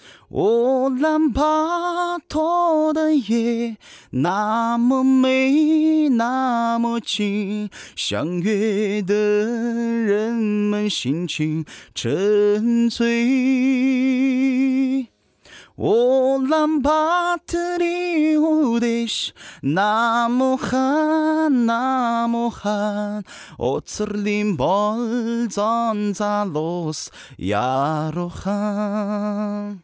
哦，蓝巴托的夜那么美，那么近，相约的人们心情沉醉。哦，蓝巴特里乌德什，那么寒，那么寒。哦，茨林宝藏扎罗斯亚罗汉。